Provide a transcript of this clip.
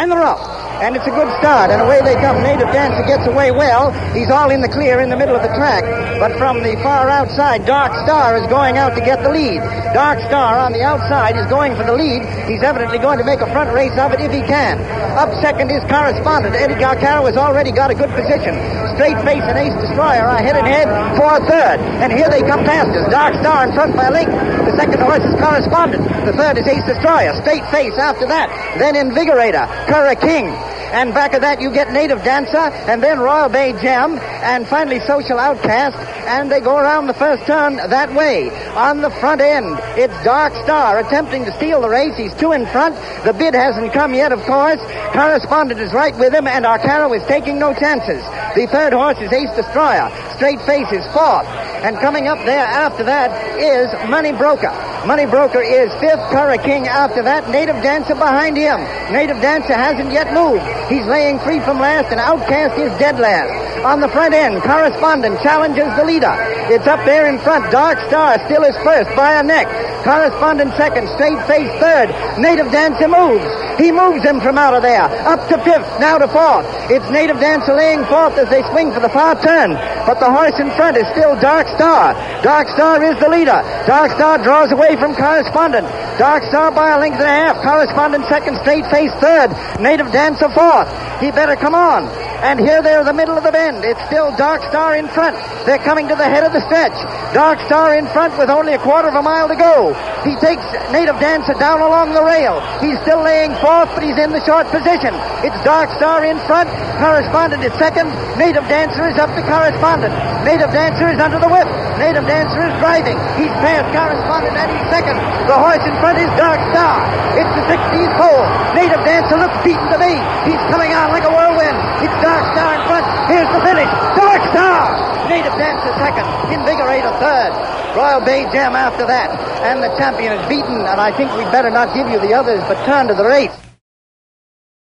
and the rough. And it's a good start, and away they come. Native Dancer gets away well. He's all in the clear in the middle of the track. But from the far outside, Dark Star is going out to get the lead. Dark Star on the outside is going for the lead. He's evidently going to make a front race of it if he can. Up second is Correspondent. Eddie Garcaro has already got a good position. Straight Face and Ace Destroyer are head and head for third. And here they come past us. Dark Star in front by a length. The second horse is Correspondent. The third is Ace Destroyer. Straight Face after that. Then Invigorator. Curra King. And back of that you get Native Dancer, and then Royal Bay Gem, and finally Social Outcast, and they go around the first turn that way. On the front end, it's Dark Star attempting to steal the race. He's two in front. The bid hasn't come yet, of course. Correspondent is right with him, and Arcaro is taking no chances. The third horse is Ace Destroyer. Straight Face is fourth. And coming up there after that is Money Broker. Money Broker is fifth. Curra King after that. Native Dancer behind him. Native Dancer hasn't yet moved. He's laying free from last, and Outcast is dead last. On the front end, Correspondent challenges the leader. It's up there in front. Dark Star still is first by a neck. Correspondent second. Straight Face third. Native Dancer moves. He moves him from out of there. Up to fifth, now to fourth. It's Native Dancer laying fourth as they swing for the far turn. But the horse in front is still Dark Star. Dark Star is the leader. Dark Star draws away from Correspondent. Dark Star by a length and a half. Correspondent second. Straight Face third. Native Dancer fourth. He better come on. And here they're the middle of the bend. It's still Dark Star in front. They're coming to the head of the stretch. Dark Star in front with only a quarter of a mile to go. He takes Native Dancer down along the rail. He's still laying fourth, but he's in the short position. It's Dark Star in front. Correspondent is second. Native Dancer is up to Correspondent. Native Dancer is under the whip. Native Dancer is driving. He's past Correspondent and he's second. The horse in front is Dark Star. It's the 16th hole. Native Dancer looks beaten to me. He's coming on like a whirlwind. It's Dark Star in front. Here's the finish. Dark Star! Native Dancer second. Invigorator third. Royal Bay Gem after that. And the champion is beaten, and I think we'd better not give you the others, but turn to the race.